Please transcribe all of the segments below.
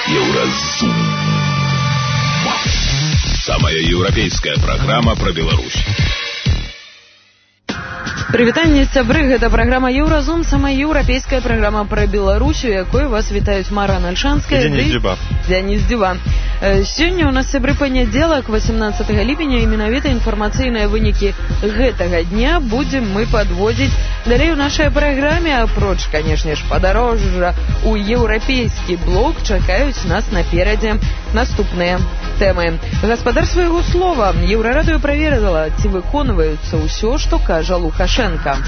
Еўразум. Самая еўрапейская программа про Беларусь. Прывітанне, сябры, гэта праграма Еўразум, самая еўрапейская праграма пра Беларусь, у якой вас вітаюць Мара Нальшанская і Дзяніс Дзюба. Сёння у нас, сябры, панядзелак, 18 ліпеня, і менавіта інфармацыйныя вынікі гэтага дня будзем мы падводзіць далей у нашай праграме. Апроч, канешне ж, падарожжа у еўрапейскі блок чакаюць нас наперадзе наступныя тэмы. Гаспадар свайго слова. Еўрарадыё праверыла, ці выконваюцца ўсё, што кажа Лукашенко. Не знаю,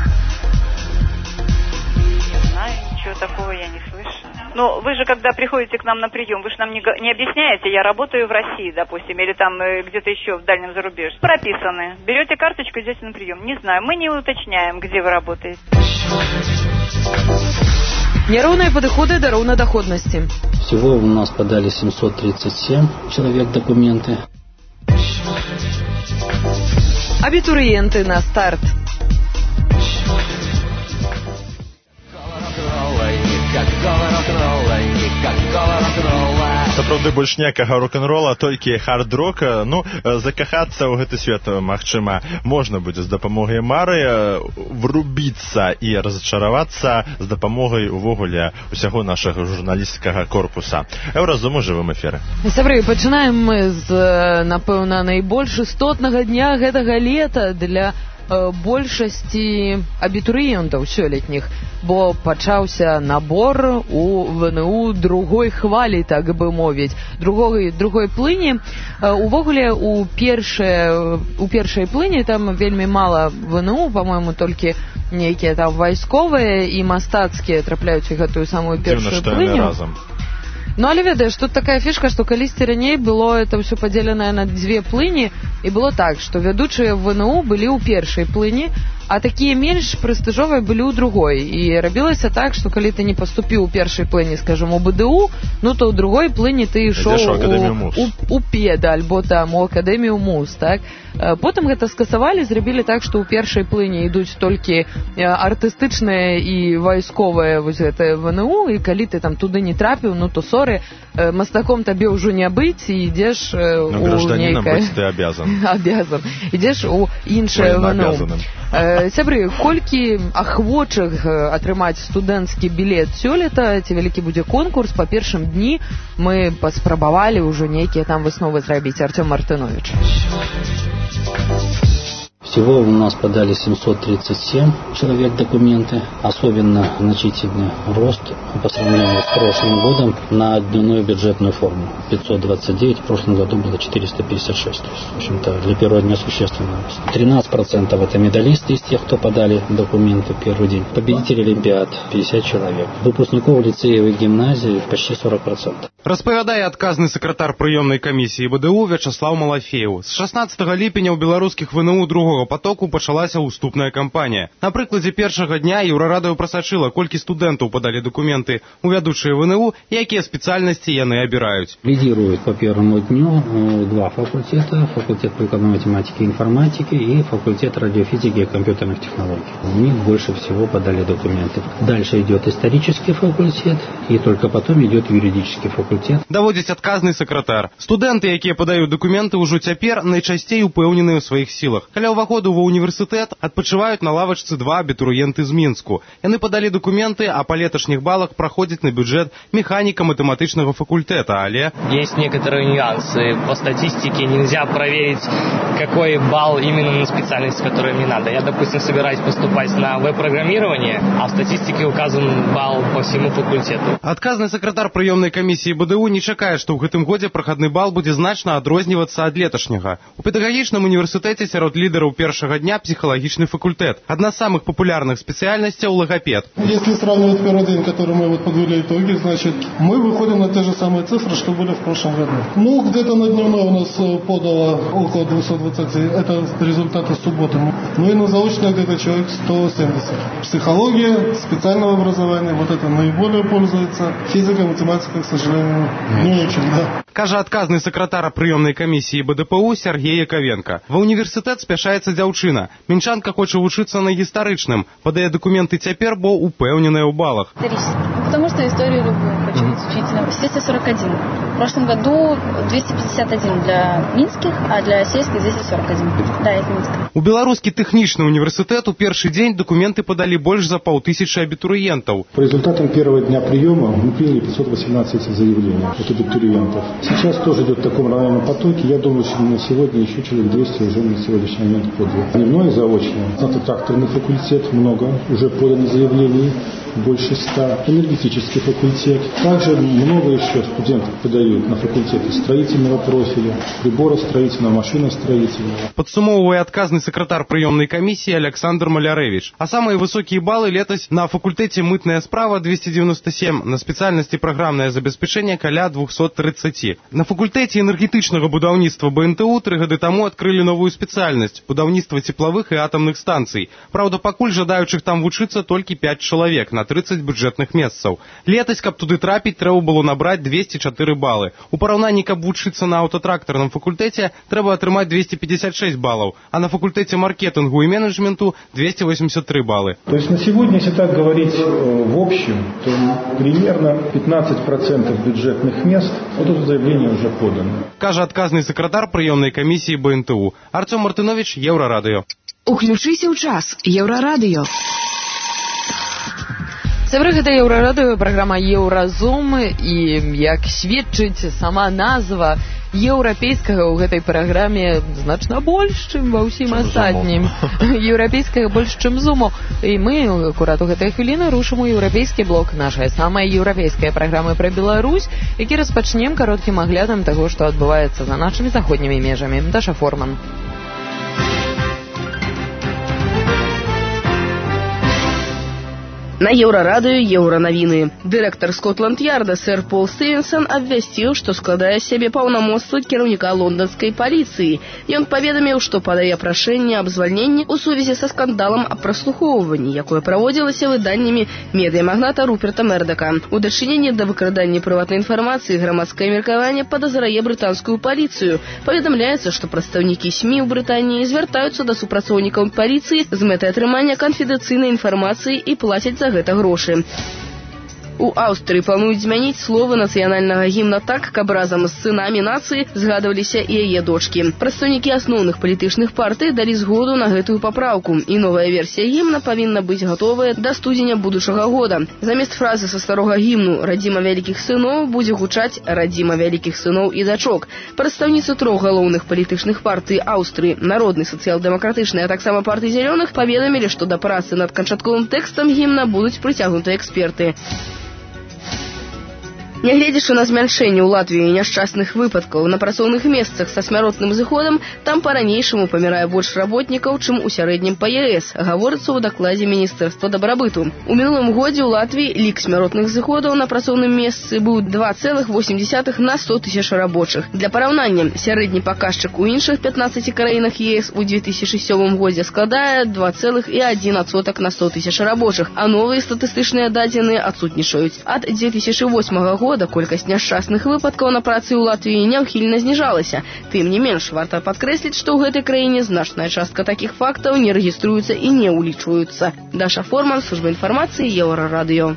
ничего такого я не слышу. Ну, вы же, когда приходите к нам на прием, вы же нам не объясняете, я работаю в России, допустим, или там где-то еще в дальнем зарубежье. Прописаны. Берете карточку, идете на прием. Не знаю, мы не уточняем, где вы работаете. Нероўныя падыходы да роўнадоходнасці. Всего у нас подали 737 человек документы. Абітурыенты на старт. Сапраўды больш ніякага рок-н-рола, толькі хард-рок. Ну, закахацца ў гэты свет, магчыма, можна будзе з дапамогай Мары, врубіцца і разачаравацца з дапамогай увогуле ўсяго нашага журналісцкага корпуса. Еўразум у жывым эфіры. Сябры, пачынаем мы з, напэўна, найбольш істотнага дня гэтага лета для большасці абітурыентаў сёлетніх, бо пачаўся набор у ВНУ другой хвалі, так бы мовіць, другой плыні. Увогуле, у першай плыні там вельмі мала ВНУ, па-мойму, толькі нейкія там вайсковыя і мастацкія трапляюць у гэтую самую першую плыню. Ну, але ведаеш, тут такая фішка, што калісьці раней было это ўсё падзеленае на дзве плыні, і было так, што вядучыя ВНУ былі ў першай плыні, а такія менш прэстыжовыя былі ў другой. І рабілася так, што калі ты не паступіў у першай плыні, скажам, у БДУ, ну то ў другой плыні ты ішоў у ПЕД, альбо там у Акадэмію МУЗ, так? Потым гэта скасавалі, зрабілі так, што ў першай плыні ідуць толькі артыстычныя і вайсковыя вось гэтае ВНУ, і калі ты там туды не трапіў, ну то соры, мастаком табе ўжо не быць, і ідзеш у гражданином нейкае... быць ты обязан. Обязан. Ідзеш у іншае ВНУ. Сябры, колькі ахвочых атрымаць студэнцкі білет сёлета, ці вялікі будзе конкурс, па першым дні мы паспрабавалі ўжо нейкія там высновы зрабіць. Артём Мартынович. Всего у нас подали 737 человек документы. Особенно значительный рост по сравнению с прошлым годом на дневную бюджетную форму. 529, в прошлом году было 456. То есть, в общем-то, для первого дня существенный рост. 13% это медалисты из тех, кто подали документы в первый день. Победители Олимпиад 50 человек. Выпускников лицеев и гимназии почти 40%. Распавядае адказны сакратар прыёмнай камісіі БДУ Вячаслав Малафеев. З 16 ліпеня ў беларускіх ВНУ другога потоку пачалася уступная кампанія. На прыкладзе першага дня Еўрарадыё прасачыла, колькі студэнтаў падалі документы у вядучыя ВНУ і якія спецыяльнасці яны абіраюць. Лидируют по первому дню два факультета. Факультет прикладной математики и информатики и факультет радиофизики и компьютерных технологий. У них больше всего подали документы. Дальше идет исторический факультет, и только потом идет юридический факультет. Даводзіць адказны сакратар. Студэнты, якія падаюць дакументы, ўжо цяпер найчасцей упэўненыя ў сваіх сілах. Каля ўваходу ва універсітэт адпачываюць на лавачцы два абітурыенты з Мінску. Яны падалі дакументы, а па леташніх балах праходзяць на бюджэт механіка-матэматычнага факультэта, але... Есть некоторые нюансы. По статистике нельзя проверить, какой балл именно на специальность, которая мне надо. Я, допустим, собираюсь поступать на веб-программирование, а в статистике указан балл по всему факультету. Адказны сакратар прыёмнай камісіі БДУ не чакае, што ў гэтым годзе прахадны бал будзе значна адрознівацца ад леташняга. У педагагічным універсітэце сярод лідараў першага дня психологичный факультет. Одна из самых популярных специальностей – логопед. Если сравнивать первый день, который мы подвели итоги, значит, мы выходим на те же самые цифры, что были в прошлом году. Ну, где-то на дневной у нас подало около 220, это результаты субботы. Ну и на заочное где-то человек 170. Психология, специального образования, вот это наиболее пользуется. Физика, математика, к сожалению, не очень, да. Кажа адказны сакратара прыёмнай камісіі БДПУ Сергей Яковенко. Ва універсітэт спяшаецца дзяўчына. Мінчанка хоча вучыцца на гістарычным. Падае дакументы цяпер, бо упэўненая ў балах. Потому что историю люблю, хочу действительно. 241. В прошлом году 251 для минских, а для сельских 241. Да, это Минск. У Беларускі тэхнічны універсітэт у першы дзень документы подали больше за 500 абитуриентов. По результатам первого дня приема мы приняли 518 заявлений от абитуриентов. Сейчас тоже идет в таком равномерном потоке. Я думаю, что на сегодня еще человек 200 уже на сегодняшний момент подали. Дневное и заочное. Автотракторный факультет много, уже подано заявлений, больше 100. Энергетический факультет. Также много еще студентов подают на факультеты строительного профиля, приборостроительного, машиностроительного. Подсумовывая отказный секретарь приемной комиссии Александр Малярэвич. А самые высокие баллы летось на факультете «Мытная справа» 297, на специальности «Программное забеспечение» каля 230. На факультете энергетичного будаўніцтва БНТУ 3 года тому открыли новую специальность – будаўніцтва тепловых и атомных станций. Правда, пакуль жадающих там вучыцца только 5 человек на 30 бюджетных месцаў. Летось, каб туды трапіць, трэба было набрать 204 баллы. У параўнанні, каб вучыцца на автотракторном факультете, трэба атрымаць 256 баллов, а на факультете маркетингу и менеджменту 283 баллы. То есть на сегодня, если так говорить в общем, то примерно 15% бюджетных мест, вот это заявление уже подано. Кажа отказный секретарь приемной комиссии БНТУ. Артем Мартынович, Еврорадио. Уключыся ў час. Еврорадио. Сябры, гэта Еўрарадыё, праграма Еўразум, і як сведчыць сама назва еўрапейскага ў гэтай праграме значна больш, чым ва ўсім астатнім. Еўрапейскага больш, чым зуму. І мы, акурат у гэтай хвіліны, рушым у еўрапейскі блок нашай самай еўрапейскай праграмы пра Беларусь, які распачнем кароткім аглядам таго, што адбываецца за нашымі заходнімі межамі. Даша Форман. На Еўрарадыё еўранавіны. Дырэктар Скотланд-Ярда сэр Пол Стывенсон абвясціў, што складае сябе паўнамоцтвы кіраўніка лонданскай паліцыі. Ён паведаміў, што падае прашэнне аб звальненні ў сувязі са скандалам аб праслухоўванні, якое праводзілася выданнямі медыямагната Руперта Мердака. У дачыненні да выкрадання прыватнай інфармацыі грамадскае меркаванне падазрае брытанскую паліцыю. Паведамляецца, што прадстаўнікі СМІ ў Брытаніі звяртаюцца да супрацоўнікаў паліцыі з мэтай атрымання канфідэнцыйнай інфармацыі і плацяць за гэта грошы. У Аўстрыі плануюць змяніць словы нацыянальнага гімна так, каб разам з сынамі нацыі згадваліся і яе дочкі. Прадстаўнікі асноўных палітычных партый далі згоду на гэтую папраўку, і новая версія гімна павінна быць гатовая да студзеня будучага года. Замест фразы са старога гімну «Радзіма вялікіх сыноў» будзе гучаць «Радзіма вялікіх сыноў і дачок». Прадстаўніцы 3 галоўных палітычных партый Аўстрыі, народнай, сацыял-дэмакратычнай, а таксама партый зялёных паведамілі, што да працы над канчатковым тэкстам гімна будуць прыцягнуты эксперты. Нягледзячы на змяншэнне ў Латвіі няшчасных выпадкаў на працоўных месцах са смяротным зыходам, там па-ранейшаму памірае больш работнікаў, чым у сярэднім па ЕС, гаворыцца ў дакладзе Міністэрства дабрабыту. У мінулым годзе ў Латвіі лік смяротных зыходаў на працоўным месцы быў 2,8 на 100 тысяч рабочых. Для параўнання, сярэдні паказчык у іншых 15 краінах ЕС у 2007 годзе складае 2,1 на 100 тысяч рабочых, а новыя статыстычныя дадзеныя адсутнічаюць. Ад 2008 года колькасць няшчасных выпадкаў на працы ў Латвіі няўхільна зніжалася. Тым не менш, варта падкрэсліць, што ў гэтай краіне значная частка такіх фактаў не рэгіструецца і не ўлічваюцца. Даша Форман, служба інфармацыі, Еўрарадыё.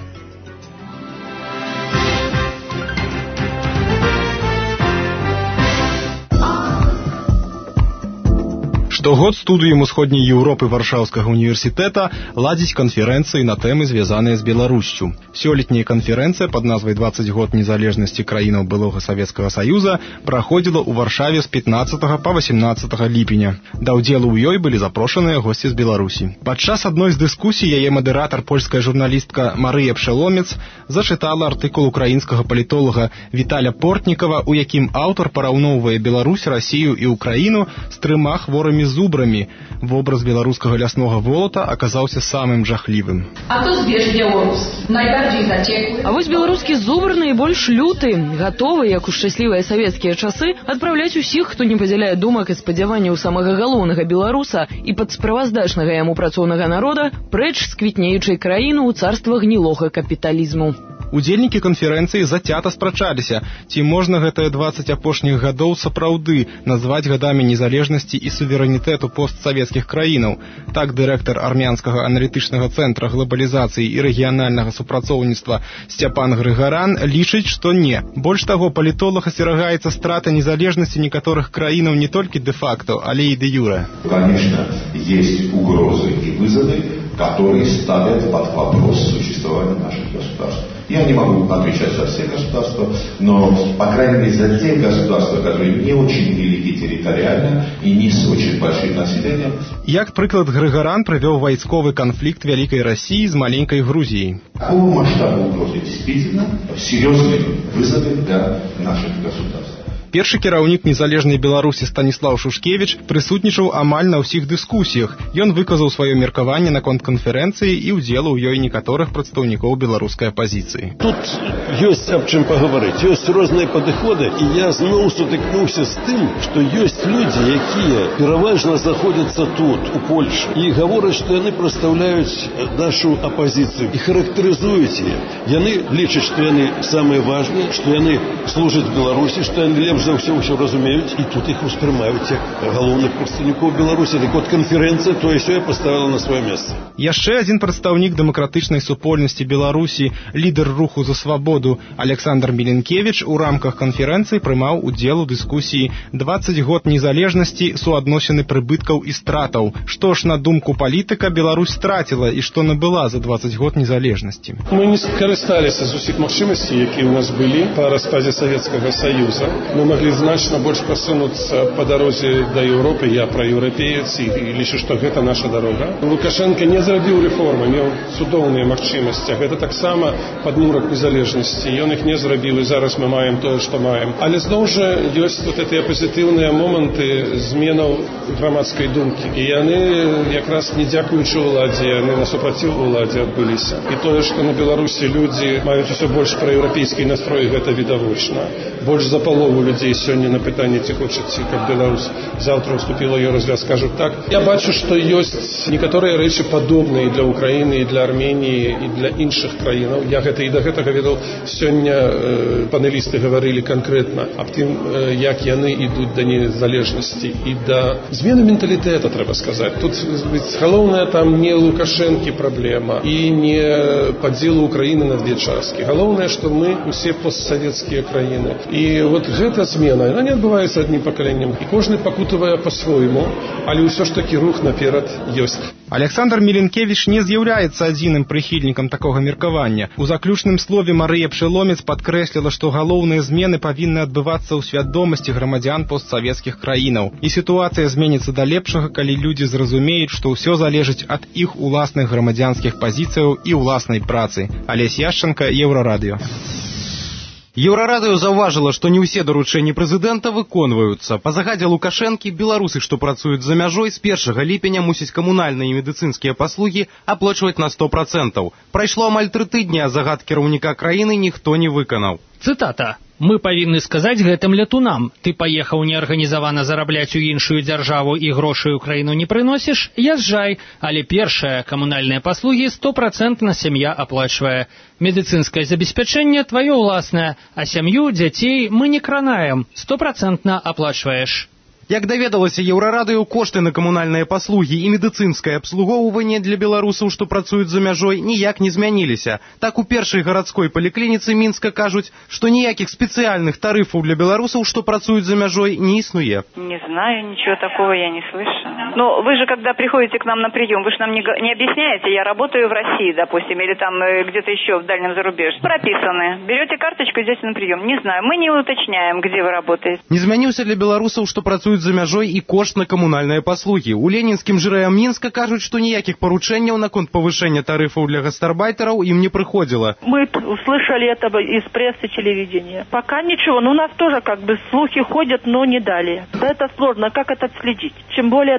Штогод студыям усходняй Еўропы Варшаўскага універсітэта ладзіць канферэнцыі на тэмы, звязаныя з Беларусцю. Сёлетняя канферэнцыя пад назвай «20 год незалежнасці краінаў былога Савецкага Саюза» праходзіла ў Варшаве з 15 па 18 ліпеня. Да ўдзелу ў ёй былі запрошаныя госці з Беларусі. Падчас адной з дыскусій яе мадэратар, польская журналістка Марыя Пшэломец, зачытала артыкул украінскага палітолага Віталя Портнікава, у якім аўтар параўноўвае Беларусь, Расію і Украіну з 3 хворымі зубрамі. Вобраз беларускага ляснога волата аказаўся самым жахлівым. А то збеж беларускі, найбарdziej zaciekły. А вось беларускі зубр найбольш люты, гатовы, як у шчаслівыя савецкія часы, адпраўляць усіх, хто не падзяляе думак і спадзяванняў самага галоўнага беларуса і падсправаздачнага яму працоўнага народа, прэч з квітнеючай краіны ў царства гнілога капіталізму. Удзельнікі канферэнцыі зацята спрачаліся, ці можна гэтыя 20 апошніх гадоў сапраўды назваць гадамі незалежнасці і суверэнітэту постсавецкіх краінаў. Так дырэктар армянскага аналітычнага цэнтра глобалізацыі і рэгіянальнага супрацоўніцтва Сцяпан Грыгаран лічыць, што не. Больш таго, палітолог асцерагаецца страты незалежнасці некаторых краінаў не толькі де-факто, але і де-юре. Конечно, есть угрозы и вызовы, которые ставят под вопрос существования наших государств. Я не могу отвечать за все государства, но, по крайней мере, за те государства, которые не очень велики территориально и не с очень большим населением. Як прыклад, Грыгаран прывёў вайсковы канфликт Вялікай России з маленькой Грузией. Такого масштаба угрозы действительно серьезные вызовы для наших государств. Першы кіраўнік незалежнай Беларусі Станіслаў Шушкевіч прысутнічаў амаль на ўсіх дыскусіях. Ён выказаў сваё меркаванне наконт канферэнцыі і ўдзелу ў ёй некаторых прадстаўнікоў беларускай апазіцыі. Тут ёсць аб чым пагаварыць, ёсць розныя падыходы, і я зноў сутыкнуўся з тым, што ёсць людзі, якія пераважна знаходзяцца тут, у Польшы, і гавораць, што яны прадстаўляюць нашу апазіцыю і характарызуюць яе. Яны лічаць, што яны самыя важныя, што яны служаць Беларусі, што яны лепш за ўсё разумеюць, і тут іх успрымаюць як галоўных прадстаўнікоў Беларусі. Так от канферэнцыя тое сёе паставіла на сваё месца. Яшчэ адзін прадстаўнік дэмакратычнай супольнасці Беларусі, лідар руху за свабоду Александр Міленкевіч у рамках канферэнцыі прымаў удзел у дыскусіі «20 год незалежнасці. Суадносіны прыбыткаў і стратаў». Што ж, на думку палітыка, Беларусь страціла і што набыла за 20 год незалежнасці? Мы не скарысталіся з усіх магчымасцей, якія ў нас былі па распадзе Савецкага Саюза. Мы могли значно больше просунуться по дороге до Европы. Я проевропеец и лічу, что это наша дорога. Лукашенко не зрабіў реформы, меў цудоўныя магчымасці. Гэта таксама падмурак незалежнасці. Ён іх не зрабіў, і зараз мы маем тое, што маем. Але зноў жа ёсць вот гэтыя пазітыўныя моманты зменаў грамадскай думкі. І яны якраз не дзякуючы ўладзе, яны на супраціў уладзе адбыліся. І тое, што на Беларусі людзі маюць усё больш праеўрапейскі настрой, гэта відавочна. Больш за палову людей сегодня на пытанне, ці хочаце, каб Беларусь завтра уступила ее разгляд, скажут так. Я бачу, что есть некоторые рэчы падобныя для Украины, и для Армении, и для іншых краінаў. Я гэта і да гэтага ведаў. Сёння панелісты гаварылі конкретно аб тым, як яны ідуць да незалежнасці і да змены менталітэта, трэба сказаць. Тут галоўная там не Лукашэнкі праблема і не падзелу Украины на две часткі. Галоўнае, што мы усе постсавецкія краіны. І вот гэта змена, она не адбываецца аднім пакаленнем. І кожны пакутавае па-свойму, але ўсё ж такі рух наперад ёсць. Александр Міленкевіч не з'яўляецца адзіным прыхільнікам такога меркавання. У заключным слове Марыя Пшэломец падкрэсліла, што галоўныя змены павінны адбывацца ў свядомасці грамадзян постсавецкіх краінаў. І сітуацыя зменіцца да лепшага, калі людзі зразумеюць, што ўсё залежыць ад іх уласных грамадзянскіх пазіцыяў і ўласнай працы. Алесь Яшченко, Еўрарадыё. Еўрарадыё заўважыла, што не ўсе даручэнні прэзідэнта выконваюцца. Па загадзе Лукашэнкі, беларусы, што працуюць за мяжой, з 1 ліпеня мусяць камунальныя і медыцынскія паслугі аплачваць на 100%. Прайшло амаль 3 тыдні, а загад кіраўніка краіны ніхто не выканаў. Цытата. Мы павінны сказаць гэтым летунам. Ты паехаў неарганізавана зарабляць у іншую дзяржаву і грошай у краіну не прыносіш? Язджай. Але першае, камунальныя паслугі 100% сям'я аплачвае. Медыцынскае забеспячэнне тваё ўласнае, а сям'ю, дзяцей мы не кранаем. 100% аплачваеш. Як даведалася Еўрарадыё, кошты на камунальныя паслугі і медыцынскае абслугоўванне для беларусаў, што працуюць за мяжой, ніяк не змяніліся. Так у першай гарадской паліклініцы Мінска кажуць, што ніякіх спецыяльных тарыфаў для беларусаў, што працуюць за мяжой, не існуе. Не знаю, ничего такого я не слышала. Но вы же, когда приходите к нам на прием, вы же нам не объясняете, я работаю в России, допустим, или там где-то еще в дальнем зарубежье. Прописаны. Берете карточку, идете на прием. Не знаю, мы не уточняем, где вы работаете. Не змяніўся для беларусаў, што працуюць за мяжой, і кошт на камунальныя паслугі. У ленінскім жрэ Мінска кажуць, што ніякіх паручэнняў наконт павышэння тарыфаў для гастарбайтараў ім не прыходзіла. Мы услышали это из прессы, телевидения. Пока ничего, но у нас тоже как бы слухи ходят, но не далее. Да это сложно, как это отследить? Тем более,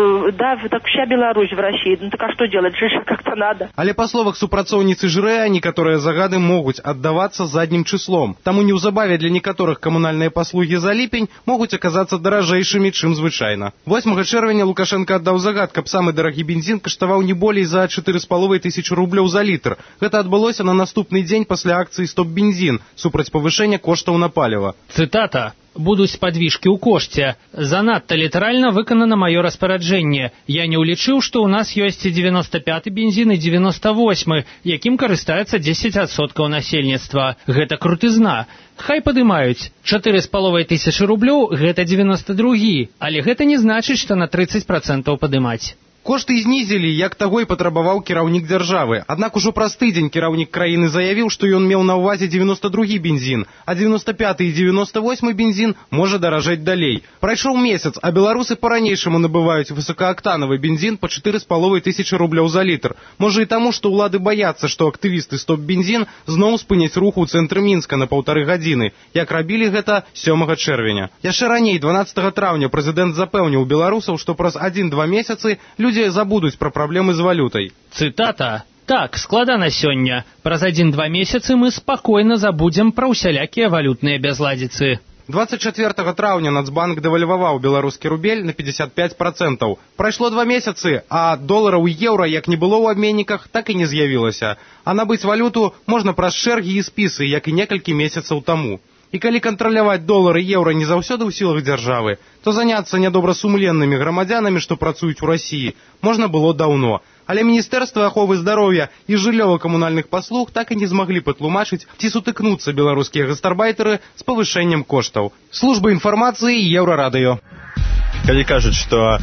так вся Беларусь в России. Ну так а что делать? Жить как-то надо. Але па словах супрацоўніцы жрэ, некаторыя загады могуць аддавацца заднім чыслом. Таму неўзабаве для некаторых камунальныя паслугі за ліпень могуць аказацца даражэй вышэйшымі, чым звычайна. 8 чэрвеня Лукашенко аддаў загад, каб самы дарагі бензін каштаваў не болей за 4,5 тысячы рублёў за літр. Гэта адбылося на наступны дзень пасля акцыі «Стоп-бензін» супраць павышэння коштаў на паліва. Цытата. «Будуць падвішкі ў кошце. Занадта літаральна выканана маё распараджэнне. Я не ўлічыў, што ў нас ёсць 95-й бензін і 98-й, якім карыстаецца 10% насельніцтва. Гэта крутызна. Хай падымаюць. 4,5 тысячы рублёў – гэта 92-й, але гэта не значыць, што на 30% падымаць». Кошты знізілі, як таго і патрабаваў кіраўнік дзяржавы. Аднак ужо праз тыдзень кіраўнік краіны заявіў, што ён меў на ўвазе 92-й бензін, а 95-й і 98-й бензін можа даражэць далей. Прайшоў месяц, а беларусы па-ранейшаму набываюць высокаактановый бензін па 4,5 тысячы рублёў за літр. Можа і таму, што ўлады баяцца, што актывісты «Стоп-бензін» зноў спыняць рух у цэнтры Мінска на 1,5 гадзіны, як рабілі гэта 7 чэрвеня. Яшчэ раней, 12 траўня, прэзідэнт запэўніў беларусаў, што праз 1-2 месяцы людзі забудуць пра праблемы з валютай. Цытата. «Так, складана сёння. Праз 1-2 месяцы мы спакойна забудзем пра ўсялякія валютныя бязладзіцы». 24 траўня Нацбанк дэвальваваў беларускі рубель на 55%. Прайшло 2 месяцы, а долараў і еўра як не было ў абменніках, так і не з'явілася. А набыць валюту можна праз чэргі і спісы, як і некалькі месяцаў таму. І калі кантраляваць долар і еўра не заўсёды ў сілах дзяржавы, то заняцца нядобрасумленнымі грамадзянамі, што працуюць у Расіі, можна было даўно. Але Міністэрства аховы здароўя і жыллёва-камунальных паслуг так і не змаглі патлумачыць, ці сутыкнуцца беларускія гастарбайтары з павышэннем коштаў. Служба інфармацыі і Еўрарадыё. Калі кажуць, што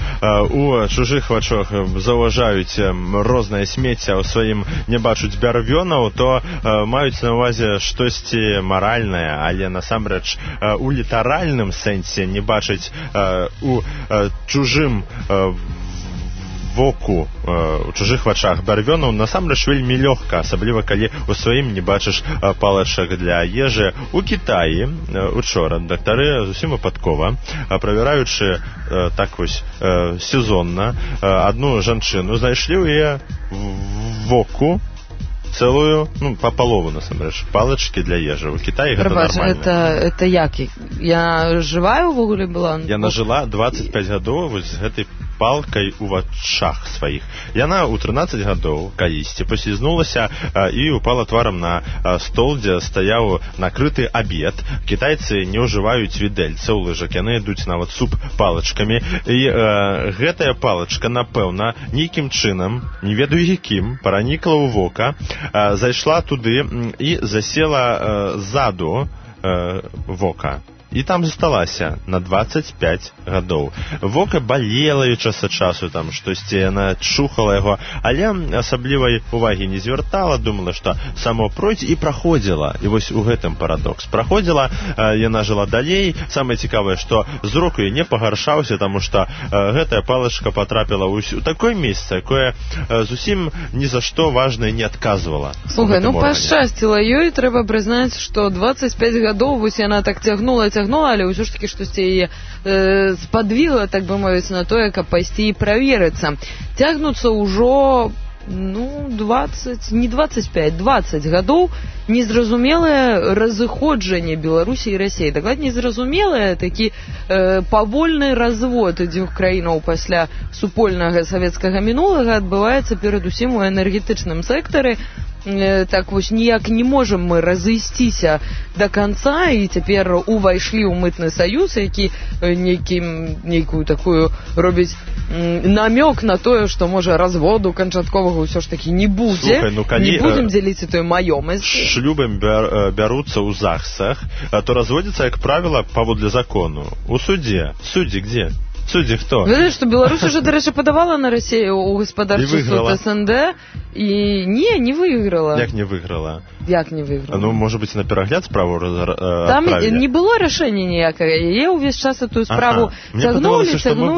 у чужых вачах заўважаюць рознае смецце, а ў сваім не бачуць бярвёнаў, то маюць на ўвазе штосьці маральнае, але насамрэч у літаральным сэнсе не бачыць у чужым воку, у чужых вачах бярвёнаў насамрэч вельмі лёгка, асабліва калі у сваім не бачыш палачак для ежы. У Кітаі учора дактары зусім выпадкова, правяраючы так вось сезонна адну жанчыну, знайшлі ў яе воку целую, по палову, насамрэч, палачкі для ежы. У Китаі гэта нормально. Это як? Я жывая ўвогуле была? Яна жыла 25 гадоў вось з гэтай палкай у вачах сваіх. Яна ў 13 гадоў калісьці паслізнулася і упала тварам на стол, дзе стаяў накрыты абед. Кітайцы не ўжываюць відэльца ў лыжак, яны ідуць нават суп палачкамі. І гэтая палачка, напэўна, нейкім чынам, не ведаю якім, пранікла ў вока, зайшла туды і засела ззаду вока. І там засталася на 25 гадоў. Вока балела і час ад часу, там штосьці яна чухала яго, але асаблівай увагі не звяртала, думала, што само пройдзе, і праходзіла. І вось у гэтым парадокс. Праходзіла, яна жыла далей. Самае цікавае, што зрок яе не пагаршаўся, таму што гэтая палачка патрапіла ў такое месца, якое зусім ні за што важнае не адказвала. Слухай, пашчасціла ёй, трэба прызнаць, што 25 гадоў вось яна так цягнула, але ўсё ж такі штосьці яе спадвігла, так бы мовіць, на тое, каб пайсці і праверыцца. Цягнуцца ўжо 20 гадоў незразумелае разыходжанне Беларусі і Расіі. Дакладней, незразумелае такі павольны развод дзвюх краінаў пасля супольнага савецкага мінулага адбываецца перадусім у энергетычным сектары. Так вось ніяк не можам мы разысціся до конца і цяпер увайшлі ў мытны саюз, які нейкую такую робіць намёк на тое, што можа разводу канчатковага ўсё ж такі не будзе. Слухай, не будзем дзяліць той маёмасць. Шлюбам бяруцца ў ЗАГСах, то разводзіцца, як правіла, паводле закону. У судзе. Суддзі где? Суддзі хто? Ведаеш, што Беларусь уже, дарэчы, падавала на Расію ў гаспадарчы суд СНД і не выйграла. Як не выйграла? Як не выйграла? Можа быць, на перагляд справу там не было рашэння ніякага. Яе ўвесь час эту справу цягнулі,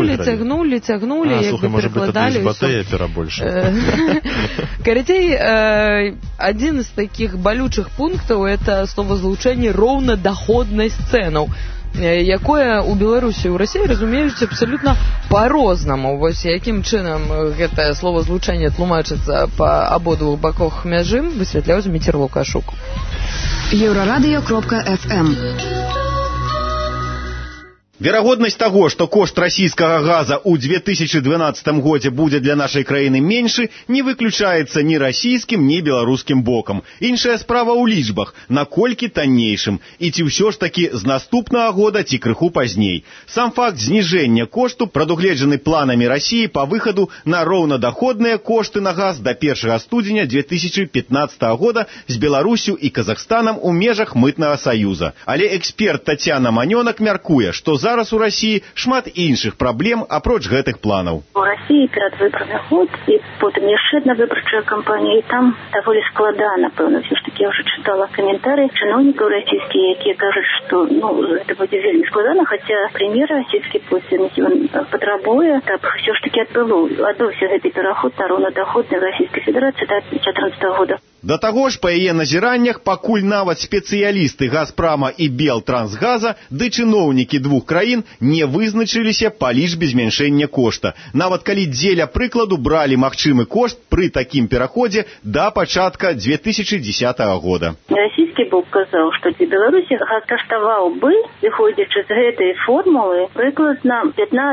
як бы перакладалі. Можа быць, перабольшыла. Карацей, адзін з такіх балючых пунктаў — это словазлучэнне роўнадаходнасць цэнаў, якое у Беларусі і ў Расіі разумеюць абсалютна па-рознаму. Вось якім чынам гэтае словазлучэнне тлумачыцца па абодвух баках мяжы, высвятляў Зміцер Лукашук. Еврорадио.FM. Верагоднасць таго, што кошт расійскага газа ў 2012 годзе будзе для нашай краіны меншы, не выключаецца ні расійскім, ні беларускім бокам. Іншая справа ў лічбах, наколькі таннейшым, і ці ўсё ж такі з наступнага года ці крыху пазней. Сам факт зніжэння кошту прадугледжаны планамі Расіі па выхаду на роўнадаходныя кошты на газ да 1 студзеня 2015 года з Беларусю і Казахстанам у межах мытнага саюза. Але эксперт Тацяна Манёнак мяркуе, што зараз у Расіі шмат іншых праблем апроч гэтых планаў. У Расіі перадвыбарны год і потым яшчэ адна выбарчая кампанія, і там даволі складана, пэўна, все ж таки я ўжо чытала каментарыі чыноўнікаў расійскія, якія кажуць, што гэта будзе вельмі складана, хаця прэм'ер расійскі Пуцін ён патрабуе, каб все ж таки адбыўся гэты пераход на роўнадаходны Расійскай Федэрацыі да 2014 года. Да таго ж, па яе назіраннях, пакуль нават спецыялісты Газпрама і Белтрансгаза ды чыноўнікі двух краін не вызначыліся па лічбе змяншэння кошта. Нават калі дзеля прыкладу бралі магчымы кошт пры такім пераходзе да пачатка 2010 года. Расійскі бок казаў, што для Беларусі газ каштаваў бы, выходзячы з гэтай формулы, прыкладна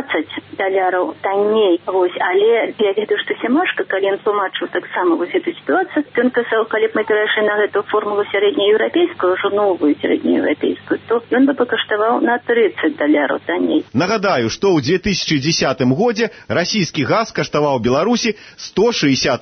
$15 танней. Але я ведаю, што Сямашка, калі ён тлумачыў таксама гэту сітуацыю, ён казаў, калі б мы перайшлі на гэту формулу сярэднееўрапейскую, ўжо новую сярэднееўрапейскую, то ён бы пакаштаваў на $30 танней. Нагадаю, што ў 2010 годзе расійскі газ каштаваў Беларусі $168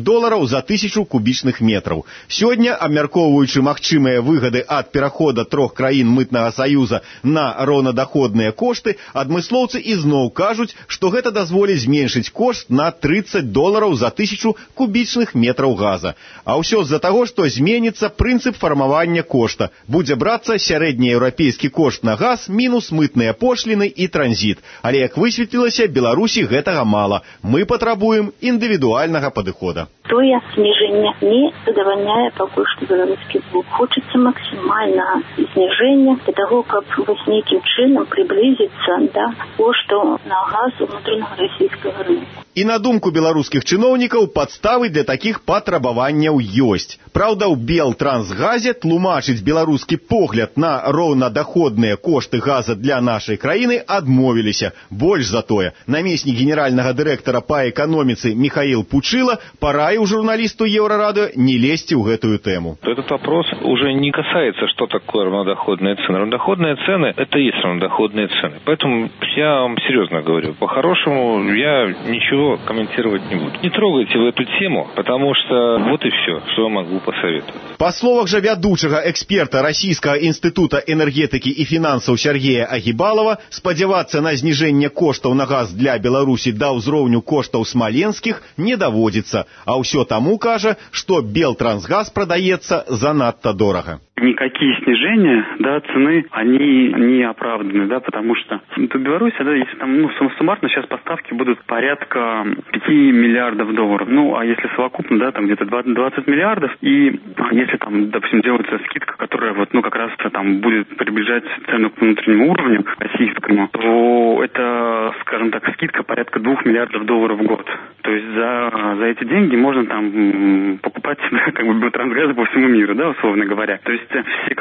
за 1000 кубічных метраў. Сёння, абмяркоўваючы магчымыя выгады ад перахода трох краін мытнага саюза на роўнадаходныя кошты, адмыслоўцы ізноў кажуць, што гэта дазволіць зменшыць кошт на $30 за 1000 кубічных метраў газа. А ўсё з-за таго, што зменіцца прынцып фармавання кошта. Будзе брацца сярэднееўрапейскі кошт на газ мінус мытныя пошліны і транзіт. Але, як высветлілася, Беларусі гэтага мала. Мы патрабуем індывідуальнага падыхода. Тое зніжэнне не задавальняе пакуль што беларускі бок. Хочацца максімальнага зніжэння для таго, каб нейкім чынам прыблізіцца да кошту на газ унутранага расійскага рынку. І на думку беларускіх чыноўнікаў, падставы для такіх патрабаванняў ёсць. Праўда, у Белтрансгазе тлумачыць беларускі погляд на роўнадаходныя кошты газа для нашай краіны адмовіліся. Больш за тое, намеснік генеральнага дырэктара па эканоміцы Михаил Пучыла параіў журналісту Еврорадио не лезьте в гэтую тему. Этот вопрос уже не касается, что такое равнодоходные цены. Равнодоходные цены – это и есть равнодоходные цены. Поэтому я вам серьезно говорю, по-хорошему я ничего комментировать не буду. Не трогайте вы эту тему, потому что вот и все, что я могу посоветовать. Па словах жа вядучага эксперта Расійскага інстытута энергетыкі і фінансаў Сергея Агібалова, спадзявацца на зніжэнне коштаў на газ для Беларусі да ўзроўню коштаў смаленскіх не даводзіцца, а ўсё таму кажа, што Белтрансгаз прадаецца занадта дорага. Никакие снижения, цены, они не оправданы, потому что в Беларуси, если там, суммарно сейчас поставки будут порядка $5 миллиардов. А если совокупно, там где-то 20 миллиардов, и если там, допустим, делается скидка, которая как раз там будет приближать цену к внутреннему уровню российскому, то это, скажем так, скидка порядка $2 миллиардов в год. То есть за эти деньги можно там покупать Белтрансгаз по всему миру, условно говоря. То есть все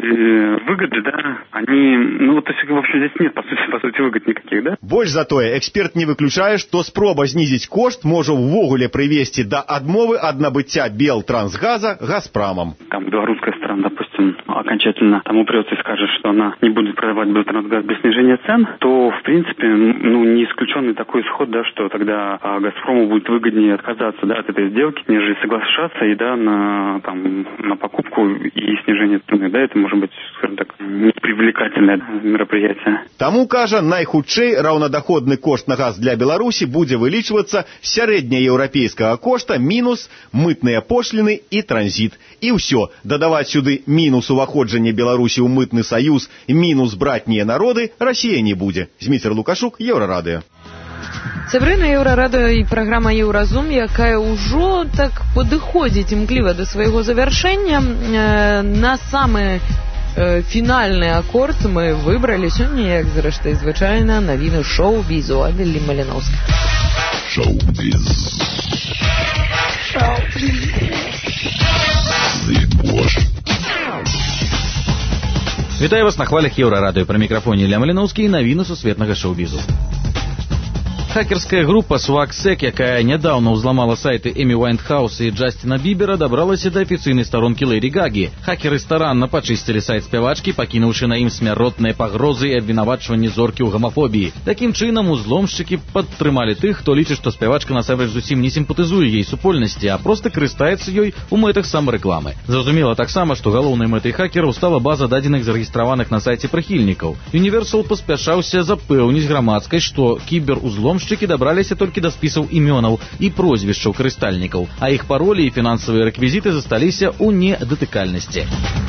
выгоды, они, то есть, в общем, здесь нет, по сути, выгод никаких, Больш за тое, эксперт не выключае, што спроба знізіць кошт можа ўвогуле прывесці да адмовы ад набыцця Белтрансгаза Газпрамом. Там белорусская сторона, допустим, окончательно там упрется и скажет, что она не будет продавать Белтрансгаз без снижения цен, то, в принципе, не исключенный такой исход, что тогда Газпрому будет выгоднее отказаться, от этой сделки, нежели соглашаться и, на покупку и снижение цены, это может быть, скажем так, непривлекательное мероприятие. Таму, кажа, найхутчэй раўнадаходны кошт на газ для Беларусі будзе вылічвацца з сярэднееўрапейскага кошта мінус мытныя пошліны і транзіт. І ўсё, дадаваць сюды мінус уваходжання Беларусі ў мытны саюз, мінус братнія народы Расія не будзе. Зміцер Лукашук, Еўрарадыё. Сябры на Еўрарадыё і праграма Еўразум, якая ўжо так падыходзіць імкліва да свайго завяршэння. На самы фінальны акорд мы выбралі сёння, як зрэшты звычайна, навіны шоу-бізу Аделі Маліноўскай. Шоу-біз. Вітаю вас на хвалях Еўрарадыё. Пры мікрафоне Ілля Маліноўскі і навіны сусветнага шоу-бізу. Хакерская группа SwagSec, якая недавно узломала сайты Эми Уайнхаус и Джастина Бибера, добралась до официальной сторонки Леди Гаги. Хакеры старанно почистили сайт спявачки, покинувши на им смяротные погрозы и обвинавачивание зорки у гомофобии. Таким чином, узломщики подтрымали тых, кто лічыць, что спявачка насамрэч зусім не симпатызуе ей супольнасці, а просто карыстаецца ёй у мэтах самарэкламы. Зразумела таксама, што галоўнай мэтай хакераў стала база дадзеных зарэгістраваных на сайце прыхільнікаў. Universal паспяшаўся запэўніць грамадскай, што кіберузломшчыкі добраліся толькі да спісаў імёнаў і прозвішчаў карыстальнікаў, а іх паролі і фінансавыя рэквізіты засталіся ў недатыкальнасці.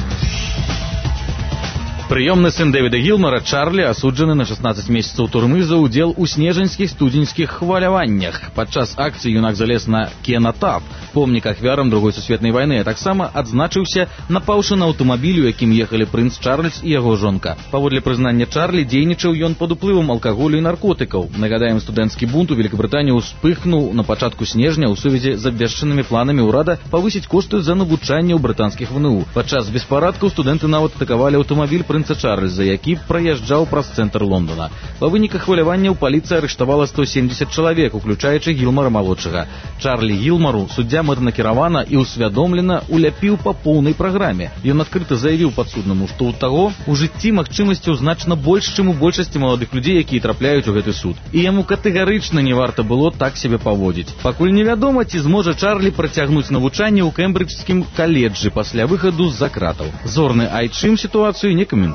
Прыёмны сын Дэвіда Гілмара Чарлі асуджаны на 16 месяцаў турмы за ўдзел у снежаньскіх студзеньскіх хваляваннях. Падчас акцыі юнак залез на Кенатаф, помнік ахвярам Другой сусветнай вайны, а таксама адзначыўся, напаўшы на аўтамабіль, у якім ехалі прынц Чарльз і яго жонка. Паводле прызнання Чарлі, дзейнічаў ён пад уплывам алкаголю і наркотыкаў. Нагадаем, студэнцкі бунт у Великабрытаніі ўспыхнуў на пачатку снежня ў сувязі з абвешчанымі планамі ўрада павысіць кошты за навучанне ў брытанскіх ВНУ. Падчас беспарадкаў студэнты нават атакавалі аўтамабіль прынца Чарльза, які праязджаў праз цэнтр Лондона. Па выніках хваляванняў паліцыя арыштавала 170 чалавек, уключаючы Гілмара малодшага. Чарлі Гілмару суддзя мэтанакіравана і усвядомлена уляпіў па поўнай праграме. Ён адкрыта заявіў падсуднаму, што ў таго у жыцці магчымасцяў значна больш, чым у большасці маладых людзей, якія трапляюць у гэты суд. І яму катэгарычна не варта было так сябе паводзіць. Пакуль невядома, ці зможа Чарлі працягнуць навучанне ў Кембриджскім каледжы пасля выхаду з-за кратаў. Зорны Айчым сітуацыю не каментуе.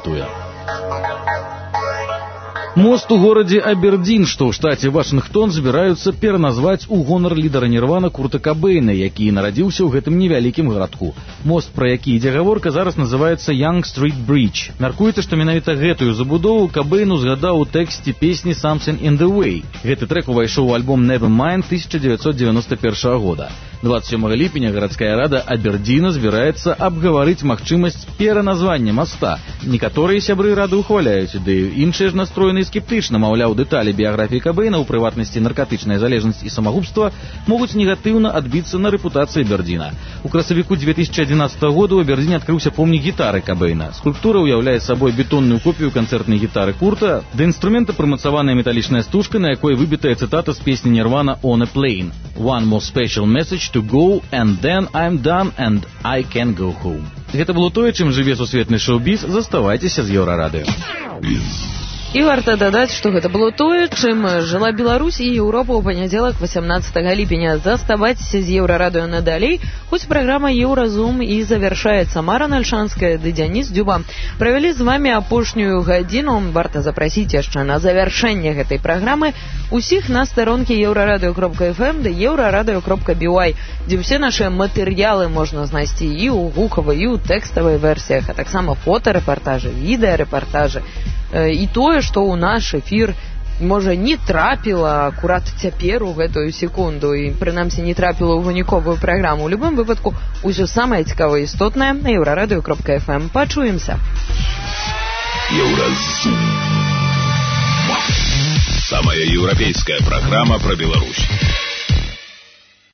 Мост у горадзе Абердзін, што ў штаце Вашынгтон, збіраюцца пераназваць у гонар лідара Нірвана Курта Кабэйна, які нарадзіўся ў гэтым невялікім гарадку. Мост, пра які ідзе гаворка, зараз называецца Young Street Bridge. Мяркуецца, што менавіта гэтую забудову Кабэйн узгадаў у тэксце песні Something in the Way. Гэты трэк увайшоў у альбом Nevermind 1991 года. 27 ліпеня гарадская рада Абердзіна збіраецца абгаварыць магчымасць пераназвання моста. Некаторыя сябры рады ўхваляюць ідэю, іншыя ж настроены скептычна, маўляў, дэталі біяграфіі Кабэйна, у прыватнасці наркатычная залежнасць і самагубства, могуць негатыўна адбіцца на рэпутацыі Абердзіна. У красавіку 2011 года ў Абердзіне адкрыўся помнік гітары Кабэйна. Скульптура ўяўляе сабой бетонную копію канцэртнай гітары Курта, да інструмента прымацаваная металічная стужка, на якой выбітая цытата з песні Нірвана «On a Plane». One more special message to go, and then I'm done, and I can go home. Гэта было тое, чым жыве сусветны шоу-біз. Заставайцеся з Еўрарадыё. І варта дадаць, што гэта было тое, чым жыла Беларусь і Еўропа ў панядзелак 18 ліпеня. Заставайцеся з Еўрарадыё надалей, хоць праграма Еўразум і завяршаецца. Мара Нальшанская ды Дзяніс Дзюба правялі з вамі апошнюю гадзіну. Варта запрасіць яшчэ на завяршэнне гэтай праграмы усіх на старонкі еўрарадыё.фм ды еўрарадыё.by, дзе ўсе нашы матэрыялы можна знайсці і ў гукавай, і ў тэкставай версіях, а таксама фотарэпартажы, відэарэпартажы. І тое, што ў наш эфір, можа, не трапіла акурат цяпер у гэтую секунду, і, прынамсі, не трапіла ў выніковую праграму. У любым выпадку, усё самае цікавае і істотнае на еўрарадыё.фм. Пачуемся. Еўразум. Самая еўрапейская праграма пра Беларусь.